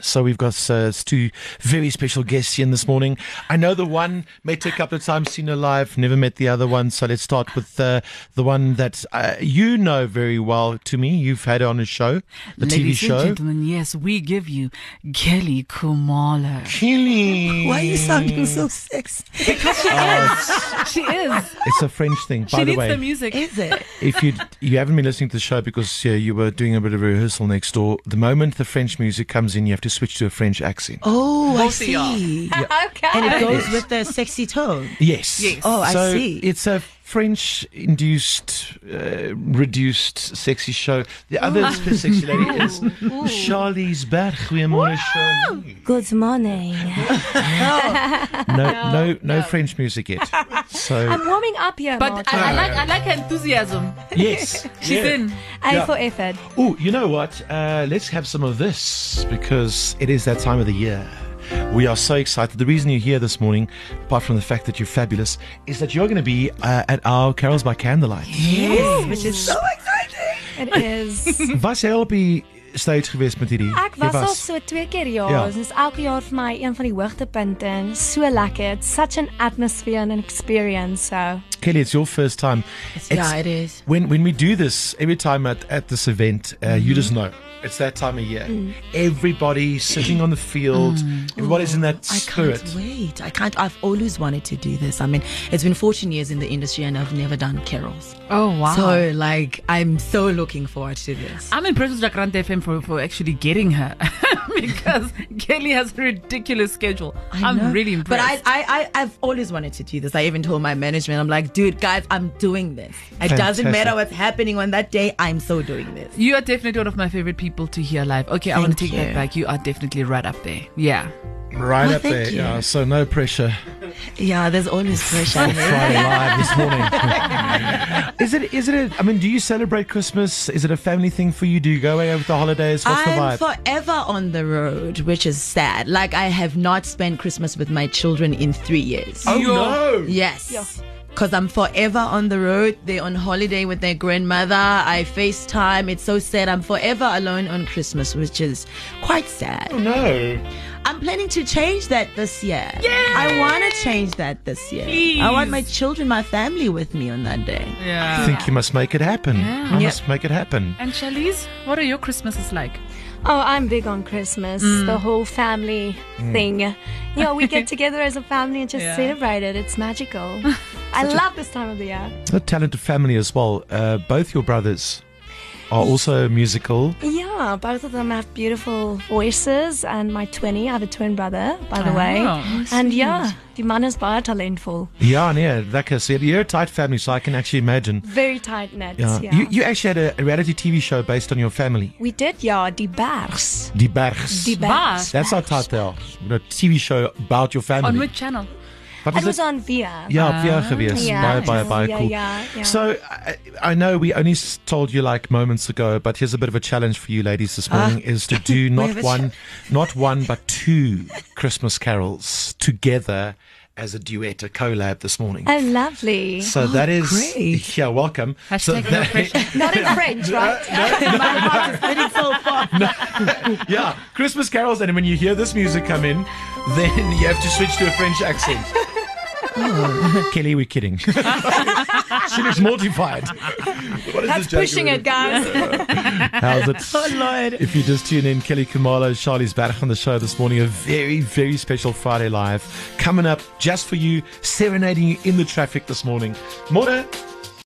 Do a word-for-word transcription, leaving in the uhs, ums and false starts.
So we've got uh, two very special guests in this morning. I know the one met a couple of times, seen her live, never met the other one. So let's start with uh, the one that uh, you know very well to me. You've had her on a show, the Ladies T V show. and gentlemen, yes, we give you Kelly Khumalo. Kelly. Why are you sounding so sexy? Because she is. She is. It's a French thing, She by the needs way. the music. Is it? If you you haven't been listening to the show because uh, you were doing a bit of a rehearsal next door, the moment the French music comes in, you have to switch to a French accent. Oh, I Both of y'all. see. Okay. And it goes Yes. with the sexy tone. Yes. Yes. Oh, I so see. It's a French-induced, uh, reduced, sexy show. The other sexy lady is Charlize Berg. Goeiemorgen, Charlize. Good morning. No, no, no French music yet. So I'm warming up here, But Martin. I, I like I like her enthusiasm. yes, She's yeah. in. A Yeah. for effort. Oh, you know what? Uh, let's have some of this because it is that time of the year. We are so excited. The reason you're here this morning, apart from the fact that you're fabulous, is that you're going to be uh, at our Carols by Candlelight. Yes, which is so exciting. It is. Was jy al op die stage geweest met hierdie? Ek Jy was al so twee keer ja. Ja. Dit is elke jaar vir my een van die hoogtepunte en so lekker. It's such an atmosphere and an experience. So Kelly, it's your first time. Yeah, it is. When when we do this every time at, at this event, uh, you just know it's that time of year. Everybody sitting on the field, everybody's in that I spirit. can't wait. I can't. I've always wanted to do this. I mean, it's been fourteen years in the industry and I've never done carols. Oh wow. So, like, I'm so looking forward to this. I'm impressed with Jacaranda F M for, for actually getting her because Kelly has a ridiculous schedule. I I'm know. really But impressed. I, I, I, I've always wanted to do this. I even told my management, I'm like, dude, guys, I'm doing this. It doesn't Fantastic. matter what's happening on that day. I'm so doing this. You are definitely one of my favorite people to hear live. Okay, I want to Thank take that you. back. You are definitely right up there. Yeah. Right Oh, up thank there. you. Yeah, so no pressure. Yeah, there's always pressure. on Friday live this morning. is it? Is it? A, I mean, do you celebrate Christmas? Is it a family thing for you? Do you go away over the holidays? What's I'm the vibe? forever on the road, which is sad. Like, I have not spent Christmas with my children in three years. oh no! Yes. Yeah. Because I'm forever on the road. They're on holiday with their grandmother. I FaceTime. It's so sad. I'm forever alone on Christmas, which is quite sad. Oh no! I'm planning to change that this year. I want to change that this year. Please. I want my children, my family with me on that day. I Yeah. think you must make it happen. Yeah. I Yeah. must make it happen. And Charlize, what are your Christmases like? Oh, I'm big on Christmas. The whole family thing. You know, we get together as a family and just Yeah. celebrate it. It's magical. I love this time of the year. A talented family as well. Uh, both your brothers are also musical. Yeah, both of them have beautiful voices and my twinnie, I have a twin brother, by the way. Oh, And yeah, die man is baie talentvol. Yeah, nee, lekker. So you're a tight family, so I can actually imagine. Very tight-knit, Yeah. yeah. You, you actually had a, a reality T V show based on your family. We did, ja, Die Bergs. Die Bergs. Die Bergs. That's our title. A T V show about your family. On which channel? What It was was it? on Via. Ja, op Via geweest. Ja, Baie, baie, baie ja, cool. ja, ja. So, I, I know we only s- told you like moments ago, but here's a bit of a challenge for you ladies this morning is to do not have a one, not one, but two Christmas carols together as a duet, a collab this morning. Oh, lovely. So that is, great. yeah, welcome. So Hashtag no pressure. Not in French, right? My heart is beating so fast. yeah, Christmas carols, and when you hear this music come in, then you have to switch to a French accent. Kelly, we're kidding. She looks mortified. What is That's this joke pushing about? it, guys. How's it? Oh, Lord. If you just tune in, Kelly Khumalo, Charlize Berg on the show this morning. A very, very special Friday Live coming up just for you, serenading you in the traffic this morning. Morning.